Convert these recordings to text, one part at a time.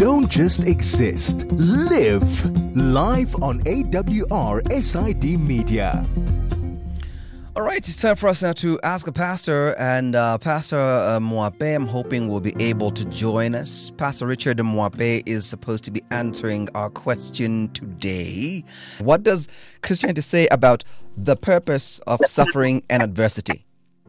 Don't just exist. Live. Live on AWR SID Media. All right, it's time for us now to ask a pastor, and Pastor Mwape, I'm hoping will be able to join us. Pastor Richard Mwape is supposed to be answering our question today. What does Christianity say about the purpose of suffering and adversity?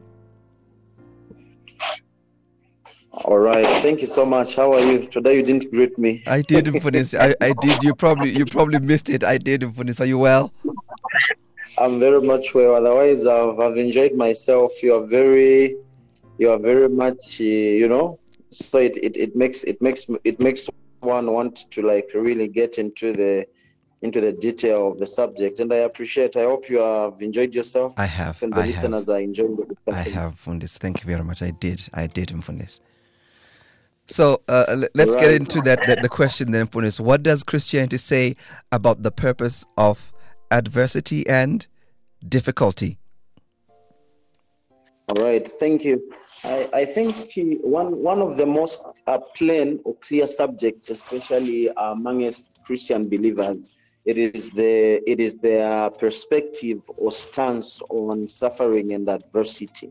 All right, thank you so much. How are you? Today you didn't greet me. I did, Mfunis. I did. You probably missed it. I did, Mfunis. Are you well? I'm very much well. Otherwise, I've enjoyed myself. You are very much, So it makes one want to like really get into the detail of the subject, and I appreciate. I hope you have enjoyed yourself. I have. And the listeners are enjoying the discussion. I have, Mfunis. Thank you very much. I did, Mfunis. So let's get into the question then, Mfunis. What does Christianity say about the purpose of adversity and difficulty? All right, thank you. I think one of the most plain or clear subjects, especially amongst Christian believers, it is their perspective or stance on suffering and adversity.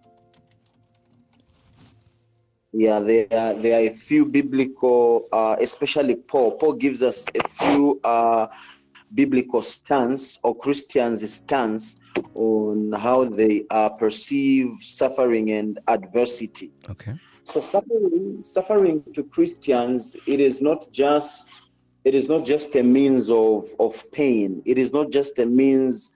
Yeah, there are a few biblical, especially Paul gives us a few biblical stance or Christians' stance on how they perceive suffering and adversity. Okay. So suffering to Christians, it is not just a means of pain. It is not just a means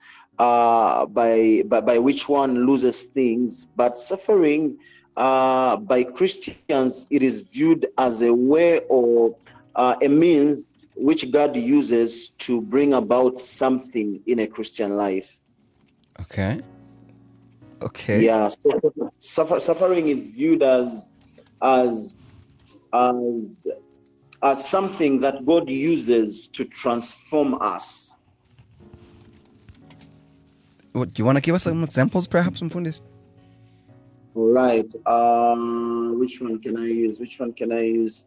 by which one loses things, but suffering by Christians, it is viewed as a way or a means which God uses to bring about something in a Christian life. Okay. Yeah. So suffering is viewed as something that God uses to transform us. Do you want to give us some examples, perhaps, Mfunis? All right. Which one can I use?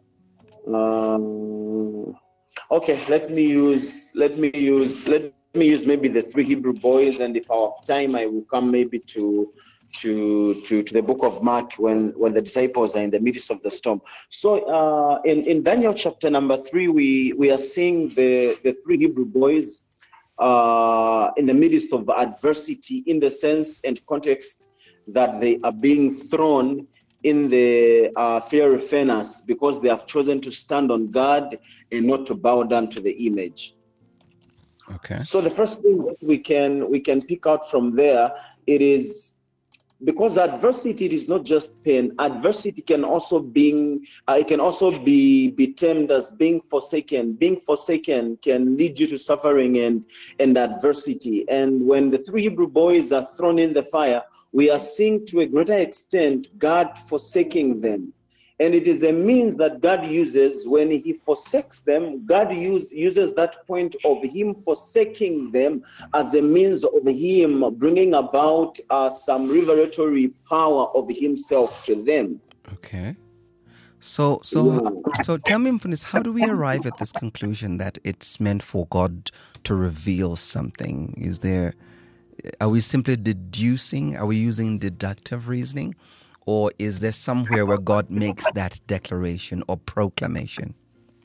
Okay, let me use maybe the three Hebrew boys, and if I have time, I will come maybe to the book of Mark when the disciples are in the midst of the storm. So in Daniel chapter number 3, we are seeing the three Hebrew boys in the midst of adversity, in the sense and context that they are being thrown in the fiery furnace because they have chosen to stand on God and not to bow down to the image. Okay. So the first thing that we can pick out from there, it is because adversity, it is not just pain. Adversity can also be termed as being forsaken. Being forsaken can lead you to suffering and adversity. And when the three Hebrew boys are thrown in the fire, we are seeing to a greater extent God forsaking them. And it is a means that God uses when he forsakes them. God uses that point of him forsaking them as a means of him bringing about some revelatory power of himself to them. Okay. So tell me, Mfunis, how do we arrive at this conclusion that it's meant for God to reveal something? Are we simply deducing? Are we using deductive reasoning? Or is there somewhere where God makes that declaration or proclamation?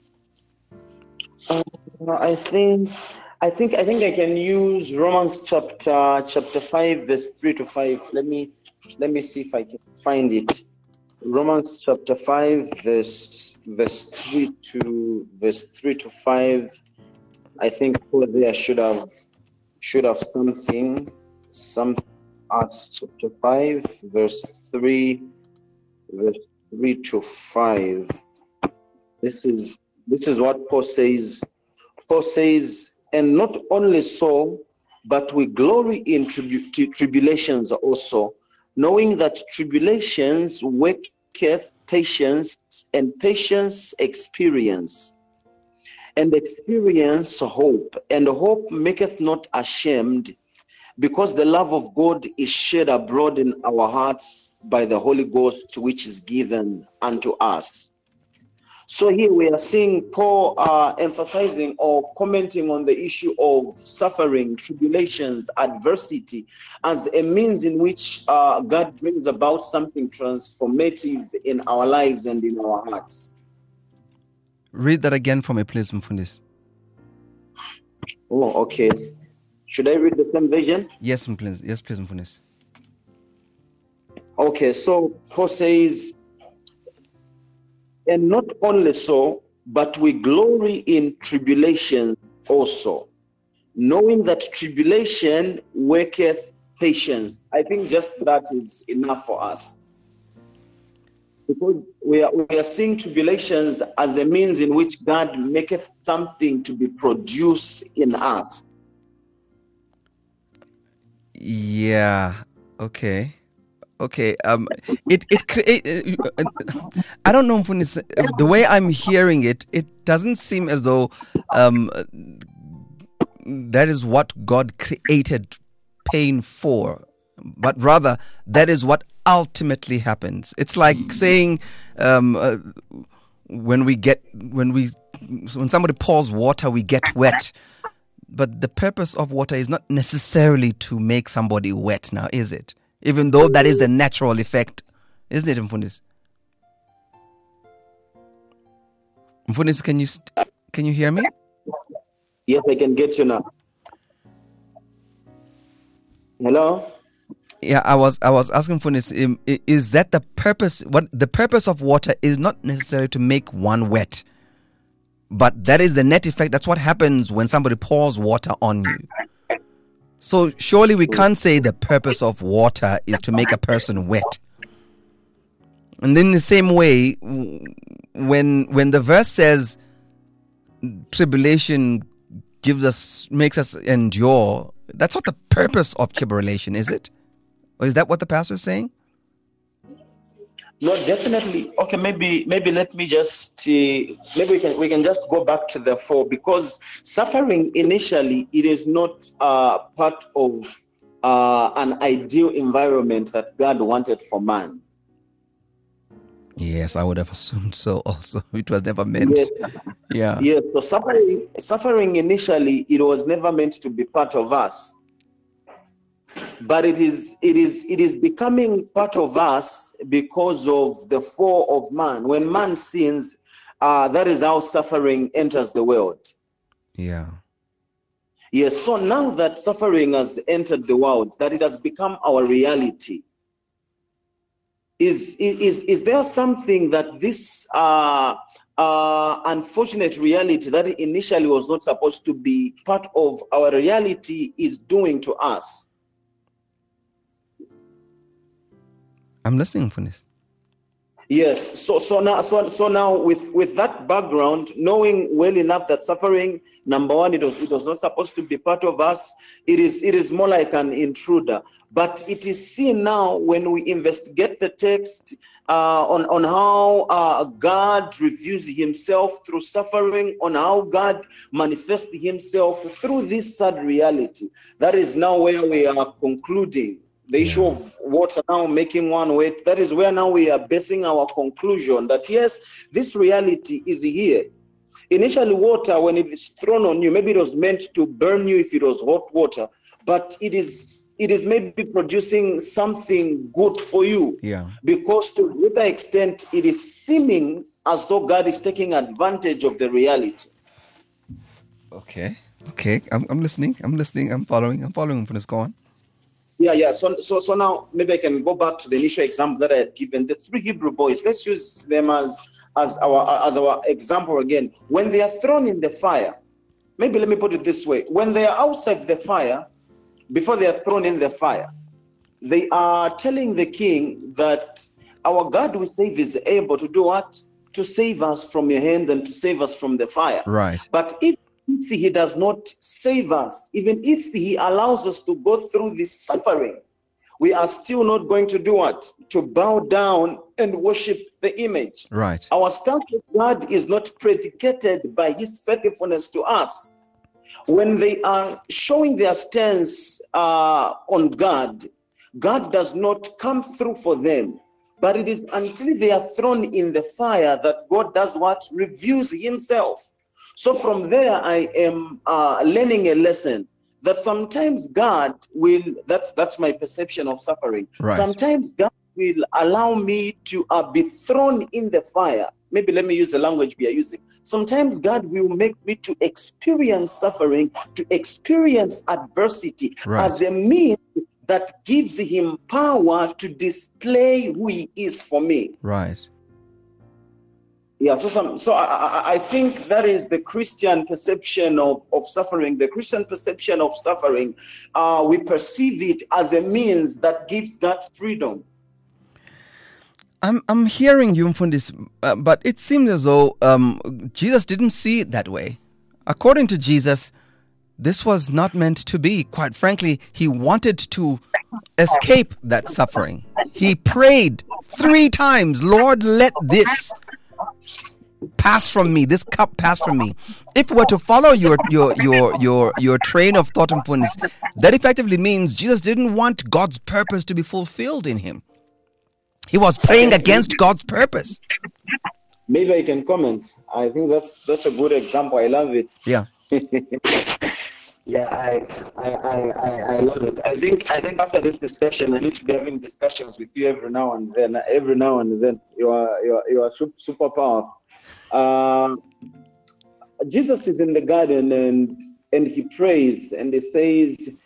I think I can use Romans chapter 5 verse 3 to 5. Let me see if I can find it. Romans chapter 5 verse 3 to 5. I think there should have something. Acts chapter 5 verse 3 to 5. This is what Paul says. Paul says, and not only so, but we glory in tribulations also, knowing that tribulations worketh patience, and patience experience, and experience hope, and hope maketh not ashamed, because the love of God is shed abroad in our hearts by the Holy Ghost, which is given unto us. So here we are seeing Paul emphasizing or commenting on the issue of suffering, tribulations, adversity as a means in which God brings about something transformative in our lives and in our hearts. Read that again for me, please, Mfundisi. Oh, okay. Should I read the same version? Yes, please. Yes, please, Mfundisi. Okay, so Paul says, and not only so, but we glory in tribulations also, knowing that tribulation worketh patience. I think just that is enough for us. Because we are seeing tribulations as a means in which God maketh something to be produced in us. Yeah. Okay. Okay. I don't know, the way I'm hearing it, it doesn't seem as though that is what God created pain for, but rather that is what ultimately happens. It's like saying when somebody pours water, we get wet. But the purpose of water is not necessarily to make somebody wet now, is it? Even though that is the natural effect, isn't it, Mfundisi? Mfundisi, can you hear me? Yes, I can get you now. Hello? Yeah, I was asking Mfundisi, is that the purpose? What the purpose of water is not necessarily to make one wet, but that is the net effect. That's what happens when somebody pours water on you. So surely we can't say the purpose of water is to make a person wet. And then the same way, when the verse says tribulation makes us endure, that's not the purpose of tribulation, is it? Or is that what the pastor is saying? No, definitely. Okay, maybe let me just maybe we can just go back to the 4, because suffering initially, it is not part of an ideal environment that God wanted for man. Yes, I would have assumed so also. It was never meant. Yes. Yeah. Yes. So suffering initially, it was never meant to be part of us. But it is becoming part of us because of the fall of man. When man sins, that is how suffering enters the world. Yeah. Yes. So now that suffering has entered the world, that it has become our reality. Is there something that this unfortunate reality that initially was not supposed to be part of our reality is doing to us? I'm listening for this. Yes. So now with that background, knowing well enough that suffering, number one, it was not supposed to be part of us. It is more like an intruder. But it is seen now when we investigate the text on how God reveals himself through suffering, on how God manifests himself through this sad reality. That is now where we are concluding. The issue of water now making one wet, that is where now we are basing our conclusion that yes, this reality is here. Initially, water, when it is thrown on you, maybe it was meant to burn you if it was hot water, but it is maybe producing something good for you. Yeah. Because to a greater extent, it is seeming as though God is taking advantage of the reality. Okay. I'm listening. I'm following from this. Go on. Yeah. So now maybe I can go back to the initial example that I had given. The 3 Hebrew boys, let's use them as our example again. When they are thrown in the fire, maybe let me put it this way. When they are outside the fire, before they are thrown in the fire, they are telling the king that our God we save is able to do what? To save us from your hands and to save us from the fire. Right. But if he does not save us, even if he allows us to go through this suffering, we are still not going to do what? To bow down and worship the image. Right. Our stance with God is not predicated by his faithfulness to us. When they are showing their stance on God, God does not come through for them But it is until they are thrown in the fire that God does what? Reveals himself. So from there, I am learning a lesson that sometimes God will, that's my perception of suffering. Right. Sometimes God will allow me to be thrown in the fire. Maybe let me use the language we are using. Sometimes God will make me to experience suffering, to experience adversity as a means that gives him power to display who he is for me. Right. Yeah, so I think that is the Christian perception of suffering. The Christian perception of suffering, we perceive it as a means that gives God freedom. I'm hearing you, Mfundisi, but it seems as though Jesus didn't see it that way. According to Jesus, this was not meant to be. Quite frankly, he wanted to escape that suffering. He prayed 3 times, Lord, let this pass from me, this cup pass from me. If we were to follow your train of thought, Mfundisi, that effectively means Jesus didn't want God's purpose to be fulfilled in him. He was praying against God's purpose. Maybe I can comment. I think that's a good example. I love it. Yeah. Yeah, I love it. I think after this discussion, I need to be having discussions with you every now and then. You are super powerful. Jesus is in the garden and he prays and he says,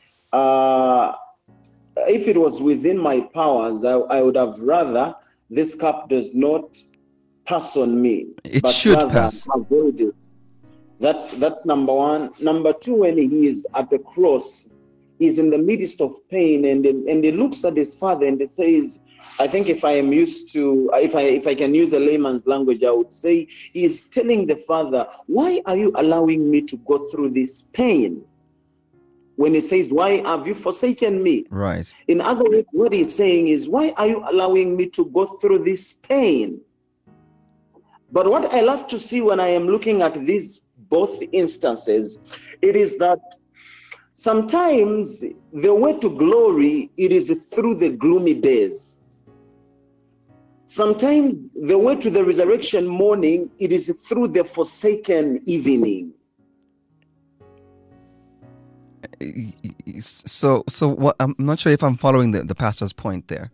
if it was within my powers, I would have rather this cup does not pass on me. It should pass. Avoid it. That's number one. Number two, when he is at the cross, he's in the midst of pain, and he looks at his father and he says, I think if I can use a layman's language, I would say he's telling the father, why are you allowing me to go through this pain? When he says, why have you forsaken me? Right. In other words, what he's saying is, why are you allowing me to go through this pain? But what I love to see when I am looking at these both instances, it is that sometimes the way to glory, it is through the gloomy days. Sometimes the way to the resurrection morning, it is through the forsaken evening. So what, I'm not sure if I'm following the pastor's point there.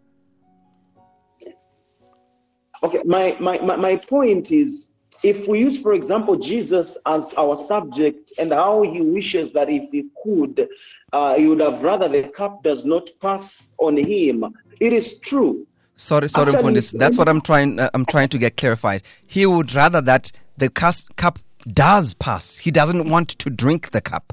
Okay, my point is, if we use, for example, Jesus as our subject and how he wishes that if he could, he would have rather the cup does not pass on him. It is true. Sorry, Mfundisi. That's what I'm trying to get clarified. He would rather that the cup does pass. He doesn't want to drink the cup.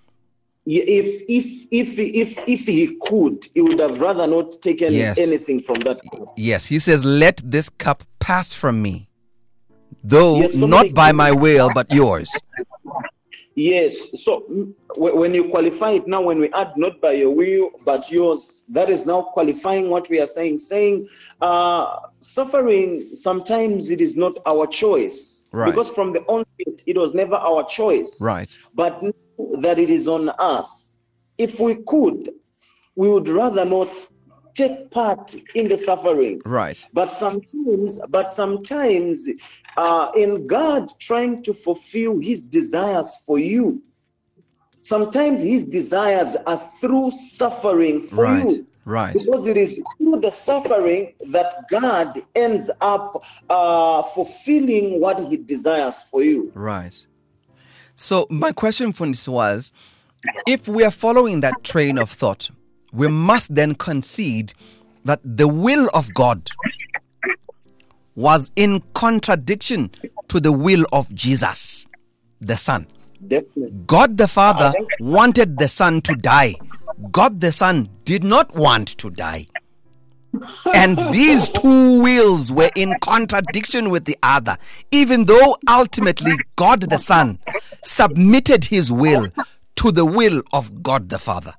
If he could, he would have rather not taken anything from that cup. Yes, he says, let this cup pass from me, though not by my will, but yours. Yes, so when you qualify it now, when we add not by your will, but yours, that is now qualifying what we are saying. Suffering, sometimes it is not our choice. Right. Because from the onset, it was never our choice. Right. But that it is on us. If we could, we would rather not take part in the suffering. Right. But sometimes in God trying to fulfill his desires for you, sometimes his desires are through suffering for you. Right. Because it is through the suffering that God ends up fulfilling what he desires for you. Right. So my question for this was, if we are following that train of thought, we must then concede that the will of God was in contradiction to the will of Jesus, the Son. Definitely. God the Father wanted the Son to die. God the Son did not want to die. And these two wills were in contradiction with the other, even though ultimately God the Son submitted his will to the will of God the Father.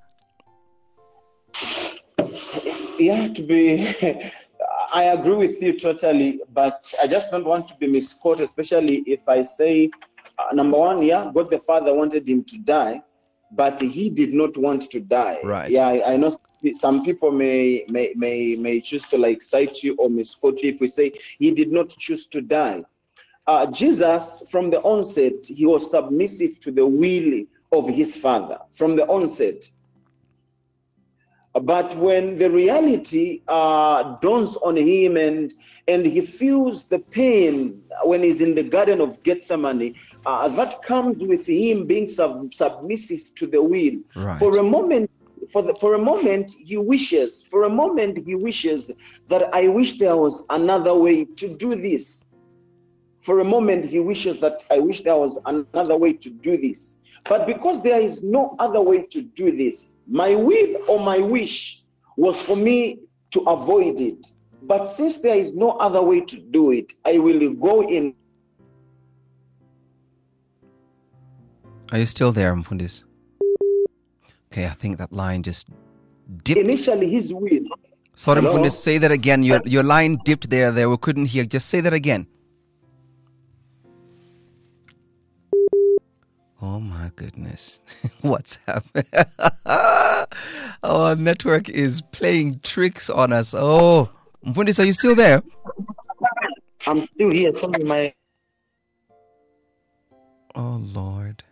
Yeah, I agree with you totally, but I just don't want to be misquoted, especially if I say, number one, God the Father wanted him to die, but he did not want to die. Right. Yeah, I know some people may choose to like cite you or misquote you if we say he did not choose to die. Jesus, from the onset, he was submissive to the will of his Father from the onset. But when the reality dawns on him and he feels the pain when he's in the Garden of Gethsemane, that comes with him being submissive to the will. Right. For a moment, he wishes that I wish there was another way to do this. For a moment, he wishes that I wish there was another way to do this. But because there is no other way to do this, my will or my wish was for me to avoid it. But since there is no other way to do it, I will go in. Are you still there, Mfundisi? Okay, I think that line just dipped. Initially, his will. Sorry, Hello? Mfundisi, say that again. Your line dipped there. We couldn't hear. Just say that again. Oh my goodness. What's happening? Our network is playing tricks on us. Oh, Mfundisi, are you still there? I'm still here. Sorry, my. Oh Lord.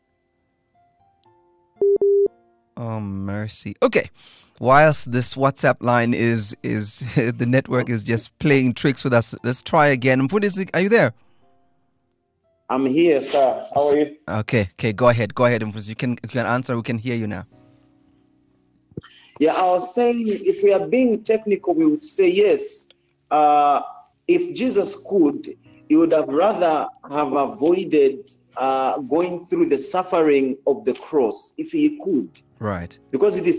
Oh mercy. Okay. Whilst this WhatsApp line is the network is just playing tricks with us. Let's try again. Mfundisi, are you there? I'm here, sir. How are you? Okay. Go ahead, Mfundisi. You can answer. We can hear you now. Yeah, I was saying if we are being technical, we would say yes. If Jesus could, he would have rather have avoided going through the suffering of the cross if he could. Right. Because it is.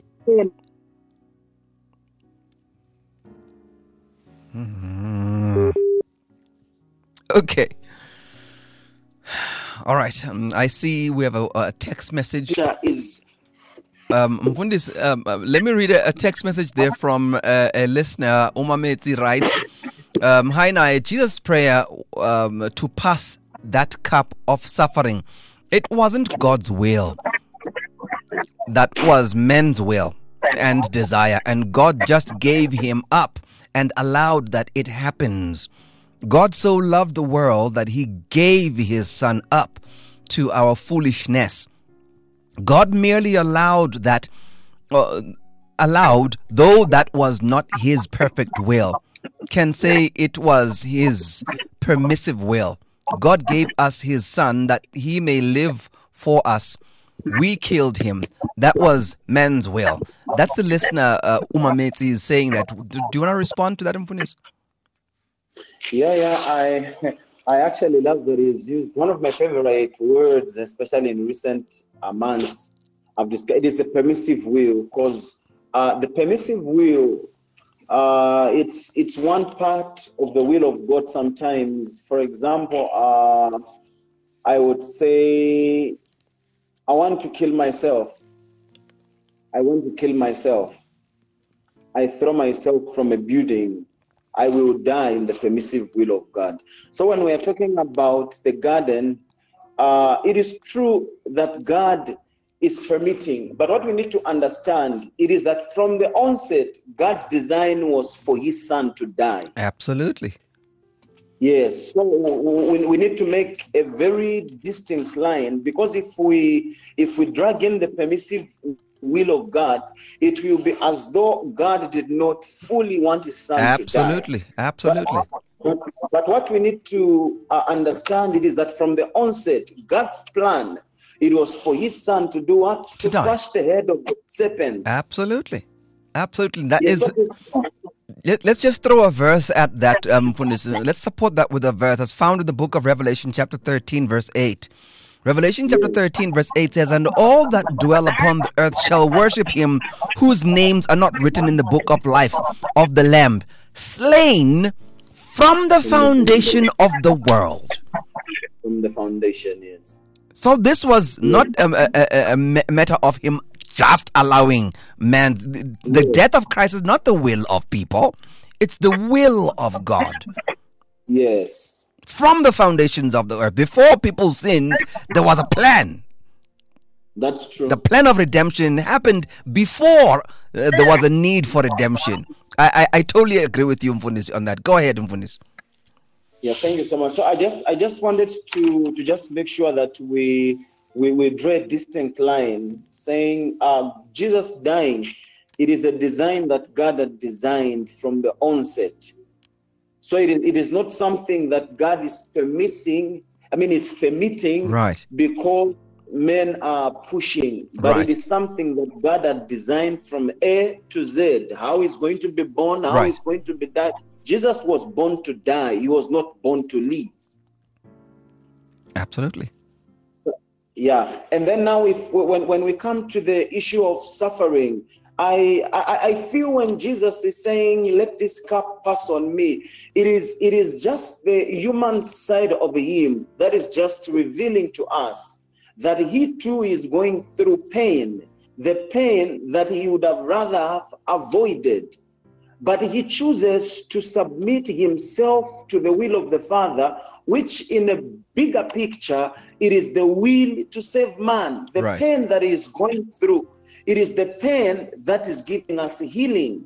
Okay. All right. I see we have a text message. Mfundisi, let me read a text message there from a listener. Umameti writes, hi, Nai. Jesus' prayer to pass that cup of suffering. It wasn't God's will. That was men's will and desire. And God just gave him up and allowed that it happens. God so loved the world that he gave his son up to our foolishness. God merely allowed, though that was not his perfect will. Can say it was his permissive will. God gave us his son that he may live for us. We killed him. That was man's will. That's the listener, Umameti, is saying that. Do you want to respond to that, Mfundisi? Yeah, I actually love that he's used one of my favorite words, especially in recent months. I've discussed it is the permissive will, because the permissive will, it's one part of the will of God. Sometimes, for example, I would say, I want to kill myself. I throw myself from a building. I will die in the permissive will of God. So when we are talking about the garden, it is true that God is permitting. But what we need to understand, it is that from the onset, God's design was for his son to die. Absolutely. Yes. So we need to make a very distinct line, because if we drag in the permissive will of God, it will be as though God did not fully want his son to die. Absolutely. But what we need to understand it is that from the onset, God's plan, it was for his son to do what? To crush the head of the serpent. Absolutely. That is. Let's just throw a verse at that. Let's support that with a verse that's found in the book of Revelation, chapter 13, verse 8. Revelation chapter 13 verse 8 says, and all that dwell upon the earth shall worship him whose names are not written in the book of life of the Lamb, slain from the foundation of the world. From the foundation, yes. So this was not a matter of him just allowing man. The death of Christ is not the will of people. It's the will of God. Yes. From the foundations of the earth. Before people sinned, there was a plan. That's true. The plan of redemption happened before there was a need for redemption. I totally agree with you, Mfundisi, on that. Go ahead, Mfundisi. Yeah, thank you so much. So I just wanted to just make sure that we draw a distinct line, saying Jesus dying, it is a design that God had designed from the onset. So it is not something that God is permitting, Right. because men are pushing, but Right. it is something that God had designed from A to Z, how he's going to be born, how Right. he's going to be died. Jesus was born to die. He was not born to live. Absolutely. Yeah. And then now when we come to the issue of suffering, I feel when Jesus is saying, let this cup pass on me, it is just the human side of him that is just revealing to us that he too is going through pain, the pain that he would have rather have avoided. But he chooses to submit himself to the will of the Father, which in a bigger picture, it is the will to save man. The Right. pain that he is going through, it is the pain that is giving us healing.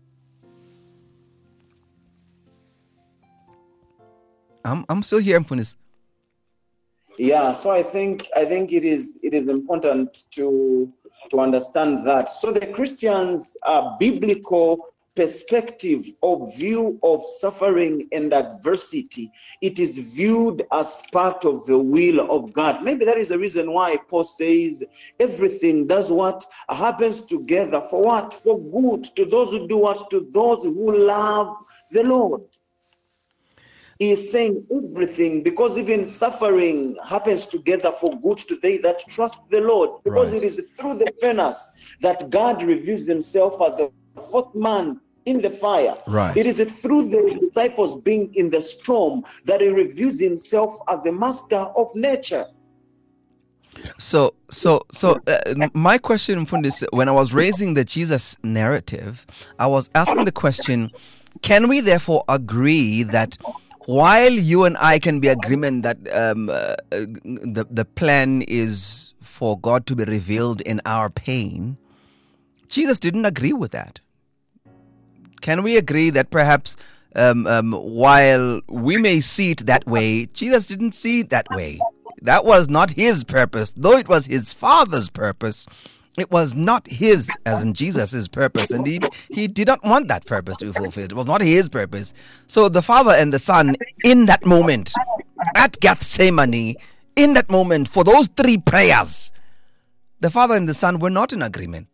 I'm still here, Mfundisi. Yeah, so I think it is important to understand that. So the Christians' biblical perspective of view of suffering and adversity, it is viewed as part of the will of God. Maybe that is the reason why Paul says everything does what happens together for what? For good to those who do what? To those who love the Lord. He is saying everything, because even suffering happens together for good to they that trust the Lord. Because Right. it is through the furnace that God reveals himself as a fourth man in the fire. Right. It is through the disciples being in the storm that he reveals himself as the master of nature. So, my question, Mfundisi, when I was raising the Jesus narrative, I was asking the question: can we therefore agree that while you and I can be agreement that the plan is for God to be revealed in our pain, Jesus didn't agree with that? Can we agree that perhaps while we may see it that way, Jesus didn't see it that way? That was not his purpose, though it was his Father's purpose. It was not his, as in Jesus' purpose. Indeed, he did not want that purpose to be fulfilled. It was not his purpose. So the Father and the Son, in that moment, at Gethsemane, in that moment, for those three prayers, the Father and the Son were not in agreement.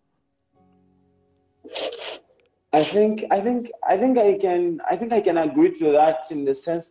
I think I can agree to that in the sense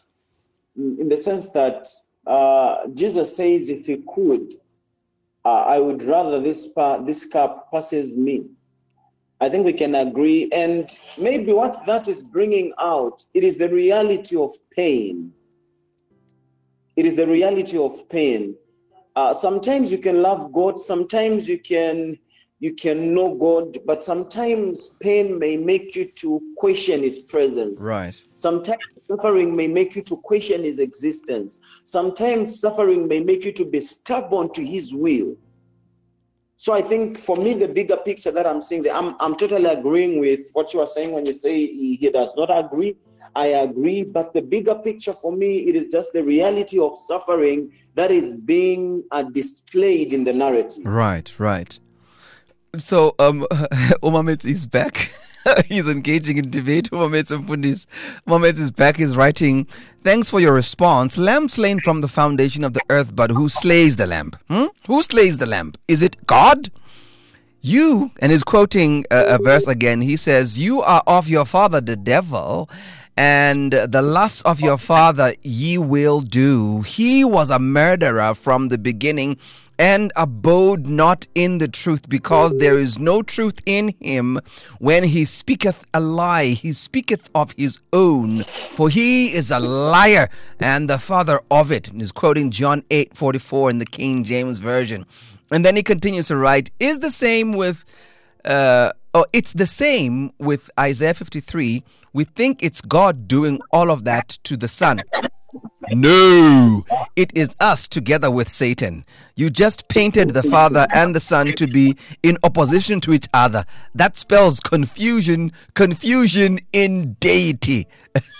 that Jesus says, if he could, I would rather this cup passes me. I think we can agree. And maybe what that is bringing out, it is the reality of pain. It is the reality of pain. Sometimes you can love God. Sometimes you can know God. But sometimes pain may make you to question his presence. Right. Sometimes suffering may make you to question his existence. Sometimes suffering may make you to be stubborn to his will. So I think for me, the bigger picture that I'm seeing, I'm totally agreeing with what you are saying when you say he does not agree. I agree, but the bigger picture for me, it is just the reality of suffering that is being displayed in the narrative. Right. So Umamets is back. He's engaging in debate. Umamets is back. He's writing, thanks for your response. Lamb slain from the foundation of the earth, but who slays the lamb? Who slays the lamb? Is it God? You, and he's quoting a verse again. He says, you are of your father the devil, and the lusts of your father ye will do. He was a murderer from the beginning, and abode not in the truth, because there is no truth in him. When he speaketh a lie, he speaketh of his own, for he is a liar and the father of it. And he's quoting John 8:44 in the King James Version. And then he continues to write, it's the same with Isaiah 53. We think it's God doing all of that to the Son. No, it is us together with Satan. You just painted the Father and the Son to be in opposition to each other. That spells confusion in deity.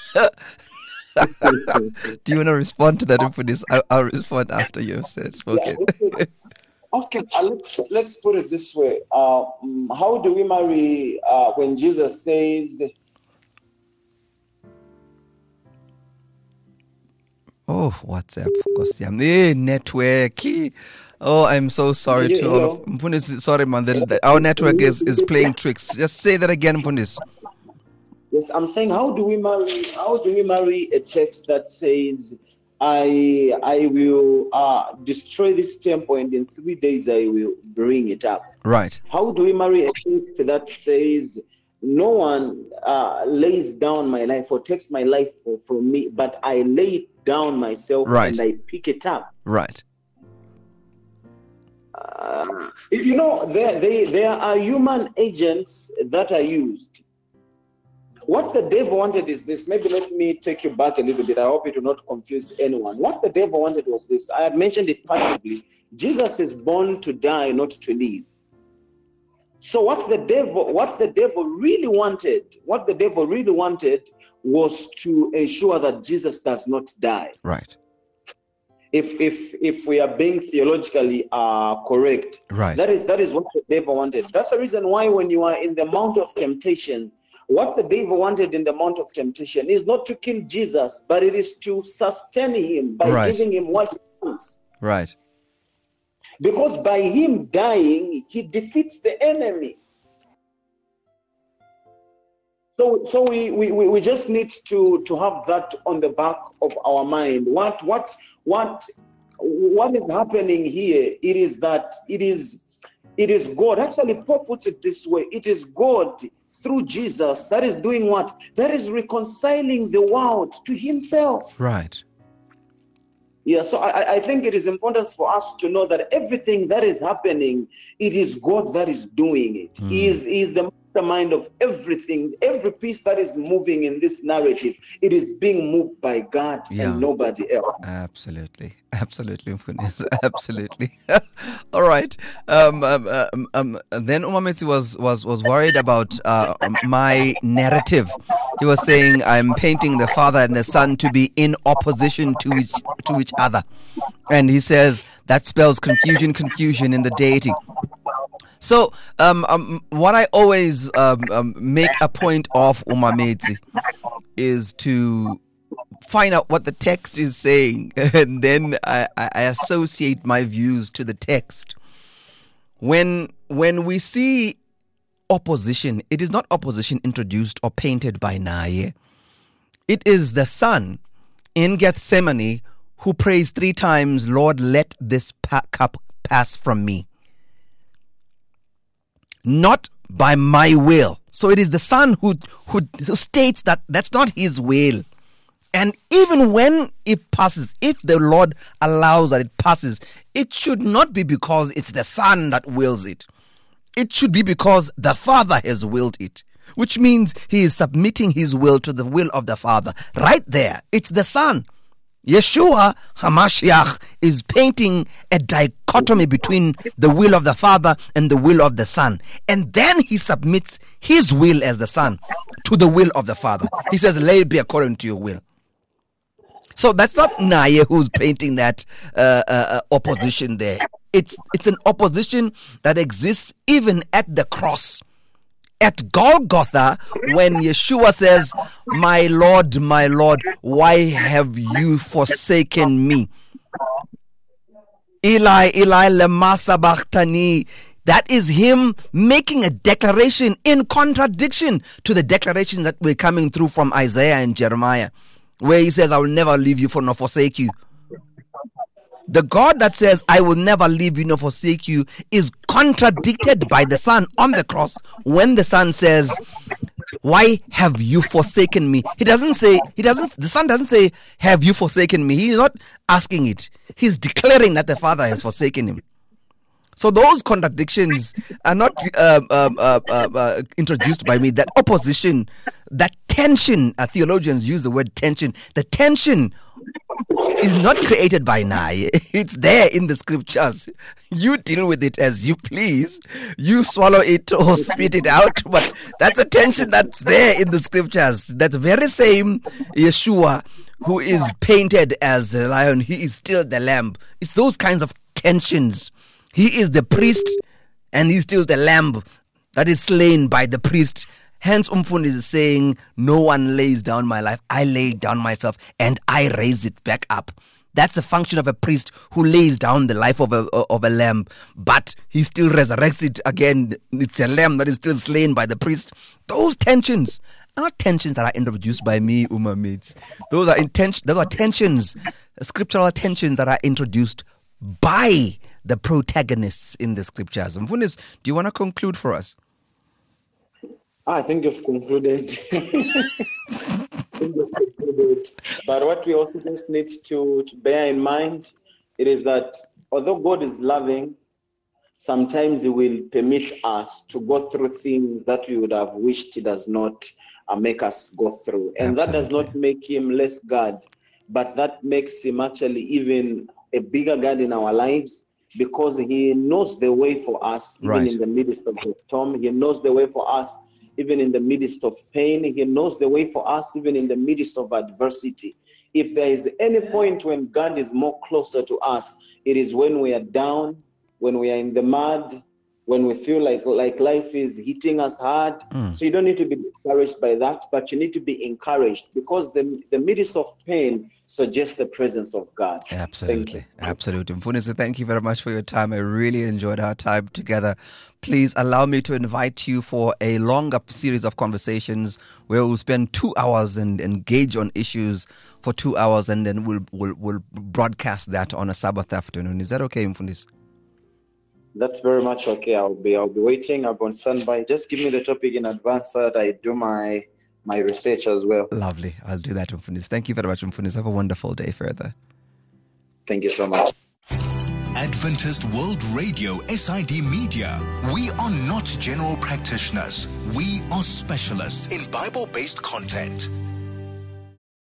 Do you want to respond to that, Mfundisi? I'll respond after you have spoken. Yeah, okay, let's put it this way. How do we marry when Jesus says... Oh, WhatsApp. Network. Oh, I'm so sorry to all of Mfundisi. Sorry, man. Our network is playing tricks. Just say that again, Mfundisi. Yes, I'm saying, how do we marry a text that says, I will destroy this temple and in 3 days I will bring it up? Right. How do we marry a text that says, no one lays down my life or takes my life from me, but I lay it down myself, right, and I pick it up? Right. There are human agents that are used. What the devil wanted is this. Maybe let me take you back a little bit. I hope it will not confuse anyone. What the devil wanted was this. I had mentioned it passively. Jesus is born to die, not to live. So what the devil really wanted was to ensure that Jesus does not die. Right. If we are being theologically correct, right, that is what the devil wanted. That's the reason why when you are in the Mount of Temptation, what the devil wanted in the Mount of Temptation is not to kill Jesus, but it is to sustain him by right, giving him what he wants. Right. Because by him dying, he defeats the enemy. So we just need to have that on the back of our mind. What is happening here? It is that it is God. Actually, Paul puts it this way: it is God through Jesus that is doing what? That is reconciling the world to himself. Right. Yeah, so I think it is important for us to know that everything that is happening, it is God that is doing it. He is the mastermind of everything. Every piece that is moving in this narrative, it is being moved by God and nobody else. Absolutely. Absolutely. Absolutely. All right. Then Umametsi was worried about my narrative. He was saying I'm painting the Father and the Son to be in opposition to each other. And he says that spells confusion in the deity. So what I always make a point of, Umametsi, is to find out what the text is saying, and then I associate my views to the text. When we see opposition, it is not opposition introduced or painted by Naye. It is the Son in Gethsemane who prays 3 times, Lord, let this cup pass from me. Not by my will. So it is the Son who states that that's not his will. And even when it passes, if the Lord allows that it passes, it should not be because it's the Son that wills it. It should be because the Father has willed it, which means he is submitting his will to the will of the Father. Right there, it's the Son. Yeshua HaMashiach is painting a dichotomy between the will of the Father and the will of the Son. And then he submits his will as the Son to the will of the Father. He says, let it be according to your will. So that's not Naye who's painting that opposition there. It's an opposition that exists even at the cross. At Golgotha, when Yeshua says, my Lord, why have you forsaken me? Eli, Eli, lema sabachthani. That is him making a declaration in contradiction to the declarations that were coming through from Isaiah and Jeremiah, where he says, I will never leave you nor forsake you. The God that says, I will never leave you nor forsake you, is contradicted by the Son on the cross when the Son says, why have you forsaken me? The Son doesn't say, have you forsaken me? He's not asking it. He's declaring that the Father has forsaken him. So those contradictions are not introduced by me. That opposition, that tension, theologians use the word tension. The tension is not created by Nai. It's there in the scriptures. You deal with it as you please. You swallow it or spit it out, but that's a tension that's there in the scriptures. That very same Yeshua who is painted as the lion, he is still the lamb. It's those kinds of tensions. He is the priest and he's still the lamb that is slain by the priest. Hence, Umfundi is saying, no one lays down my life. I lay down myself and I raise it back up. That's the function of a priest who lays down the life of a lamb, but he still resurrects it again. It's a lamb that is still slain by the priest. Those tensions are not tensions that are introduced by me, Uma Mates. Those are tensions, scriptural tensions that are introduced by the protagonists in the scriptures. Mfunis, do you want to conclude for us? I think you've concluded. But what we also just need to bear in mind, it is that although God is loving, sometimes He will permit us to go through things that we would have wished He does not make us go through. And That does not make Him less God, but that makes Him actually even a bigger God in our lives, because He knows the way for us, even in the midst of the storm. He knows the way for us even in the midst of pain. He knows the way for us even in the midst of adversity. If there is any point when God is more closer to us, it is when we are down, when we are in the mud, when we feel like life is hitting us hard. So you don't need to be discouraged by that, but you need to be encouraged, because the midst of pain suggests the presence of God. Absolutely. Mfundisi, thank you very much for your time. I really enjoyed our time together. Please allow me to invite you for a longer series of conversations where we'll spend 2 hours and engage on issues for 2 hours, and then we'll broadcast that on a Sabbath afternoon. Is that okay, Mfundisi? That's very much okay. I'll be waiting. I'll be on standby. Just give me the topic in advance so that I do my research as well. Lovely. I'll do that, Mfundisi. Thank you very much, Mfundisi. Have a wonderful day further. Thank you so much. Adventist World Radio SID Media. We are not general practitioners. We are specialists in Bible-based content.